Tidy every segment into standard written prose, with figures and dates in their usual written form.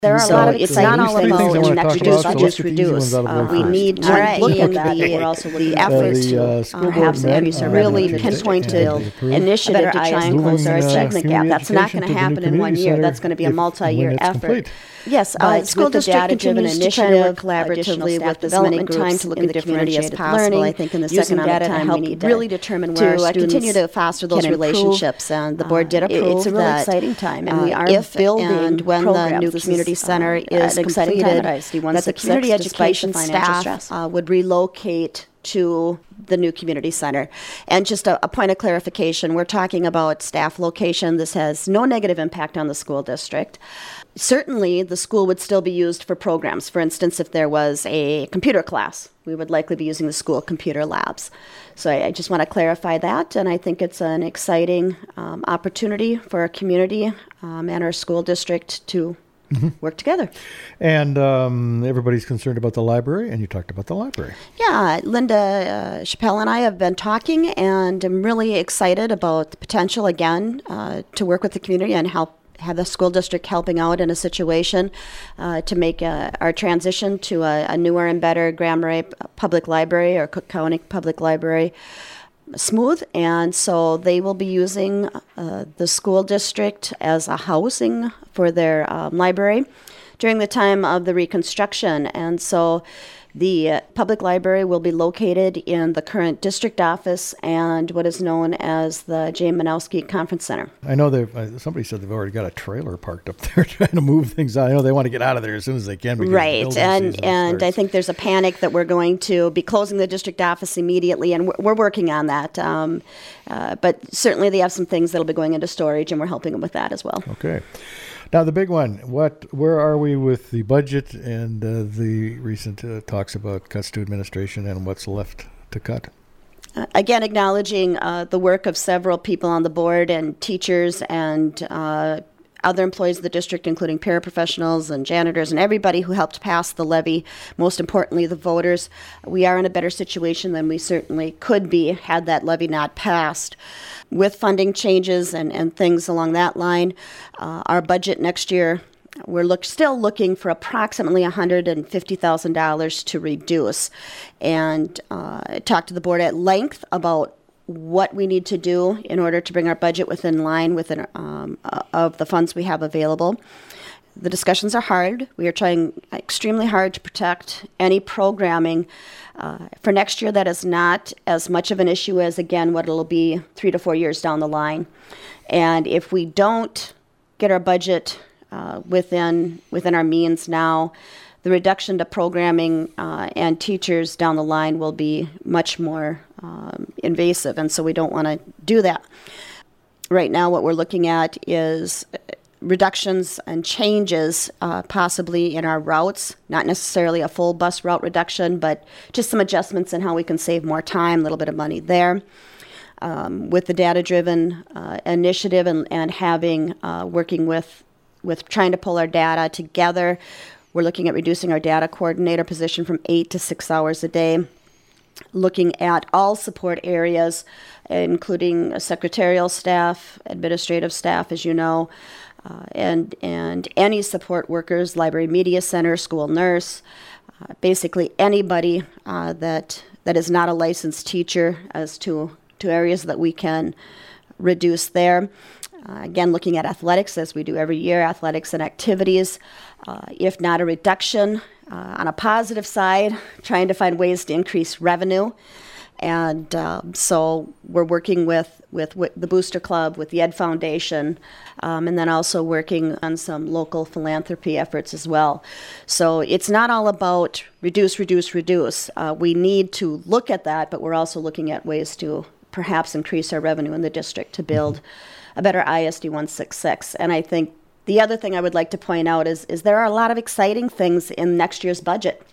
There are a lot of it's exciting not all things about I want to talk reduce, about, so let's get the easy ones out of the way We first. need to look at the efforts to school have board some met really Tuesday, and pinpointed they approved initiative to try and close our moving, achievement gap. community That's not education going to to the new happen in 1 community year. center That's going to be a when multi-year it's effort. complete. Yes, school district continues to try and work collaboratively with as many groups in the community as possible. I think in this economic time we need to really determine where our students continue to foster those relationships. And the board did approve it's a really that exciting time, and we are if building and when the new programs. community center An is exciting completed, time at ISD that the community 166 despite education the financial staff stress. would relocate to the new community center. And just a point of clarification, we're talking about staff location. This has no negative impact on the school district. Certainly, the school would still be used for programs. For instance, if there was a computer class, we would likely be using the school computer labs. So I just want to clarify that, and I think it's an exciting opportunity for our community and our school district to work together. And everybody's concerned about the library, and you talked about the library. Yeah, Linda Chappelle and I have been talking, and I'm really excited about the potential, again, to work with the community and have the school district helping out in a situation to make our transition to a newer and better Grand Marais Public Library or Cook County Public Library smooth. And so they will be using the school district as a housing for their library during the time of the reconstruction. And so the public library will be located in the current district office and what is known as the Jane Manowski Conference Center. I know somebody said they've already got a trailer parked up there trying to move things out. I know they want to get out of there as soon as they can. Right, and I think there's a panic that we're going to be closing the district office immediately, and we're working on that. But certainly they have some things that'll be going into storage, and we're helping them with that as well. Okay. Now, the big one, where are we with the budget and the recent talks about cuts to administration and what's left to cut? Again, acknowledging the work of several people on the board and teachers and other employees of the district, including paraprofessionals and janitors and everybody who helped pass the levy, most importantly, the voters. We are in a better situation than we certainly could be had that levy not passed. With funding changes and things along that line, our budget next year, we're still looking for approximately $150,000 to reduce. And talked to the board at length about what we need to do in order to bring our budget within line of the funds we have available. The discussions are hard. We are trying extremely hard to protect any programming for next year that is not as much of an issue as, again, what it'll be 3 to 4 years down the line. And if we don't get our budget within our means now, the reduction to programming and teachers down the line will be much more invasive, and so we don't want to do that. Right now, what we're looking at is reductions and changes possibly in our routes, not necessarily a full bus route reduction, but just some adjustments in how we can save more time, a little bit of money there. With the data-driven initiative and having working with trying to pull our data together, we're looking at reducing our data coordinator position from 8 to 6 hours a day, looking at all support areas, including secretarial staff, administrative staff, as you know, and any support workers, library media center, school nurse, basically anybody that is not a licensed teacher, as to areas that we can reduce there. Again, looking at athletics, as we do every year, athletics and activities. If not a reduction, on a positive side, trying to find ways to increase revenue. And so we're working with the Booster Club, with the Ed Foundation, and then also working on some local philanthropy efforts as well. So it's not all about reduce. We need to look at that, but we're also looking at ways to perhaps increase our revenue in the district to build a better ISD 166. And I think the other thing I would like to point out is there are a lot of exciting things in next year's budget.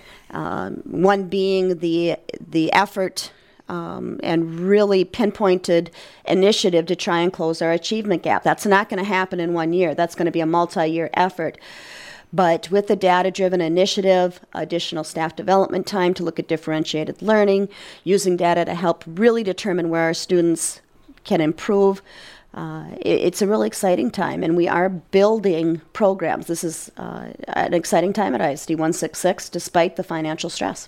One being the effort and really pinpointed initiative to try and close our achievement gap. That's not going to happen in 1 year. That's going to be a multi-year effort. But with the data-driven initiative, additional staff development time to look at differentiated learning, using data to help really determine where our students can improve, it's a really exciting time, and we are building programs. This is an exciting time at ISD 166, despite the financial stress.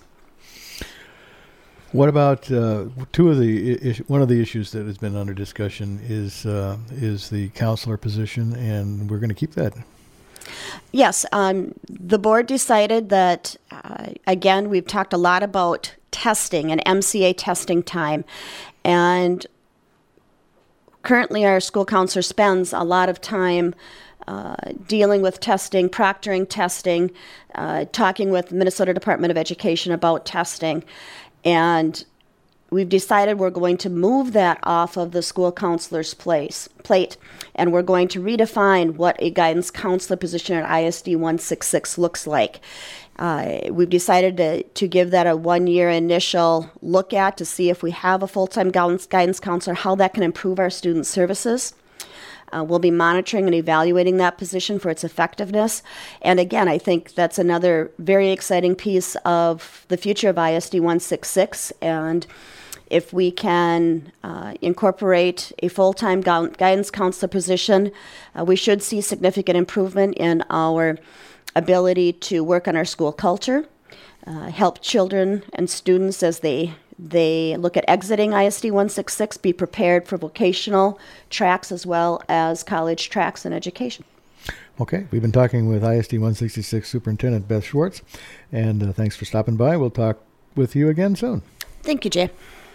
What about one of the issues that has been under discussion is the counselor position, and we're going to keep that. Yes, the board decided that, again, we've talked a lot about testing and MCA testing time, and currently our school counselor spends a lot of time dealing with testing, proctoring testing, talking with the Minnesota Department of Education about testing, and we've decided we're going to move that off of the school counselor's plate, and we're going to redefine what a guidance counselor position at ISD 166 looks like. We've decided to give that a 1-year initial look at to see if we have a full-time guidance counselor, how that can improve our student services. We'll be monitoring and evaluating that position for its effectiveness. And again, I think that's another very exciting piece of the future of ISD 166. And if we can incorporate a full-time guidance counselor position, we should see significant improvement in our ability to work on our school culture, help children and students as they look at exiting ISD 166, be prepared for vocational tracks as well as college tracks in education. Okay, we've been talking with ISD 166 Superintendent Beth Schwartz, and thanks for stopping by. We'll talk with you again soon. Thank you, Jay.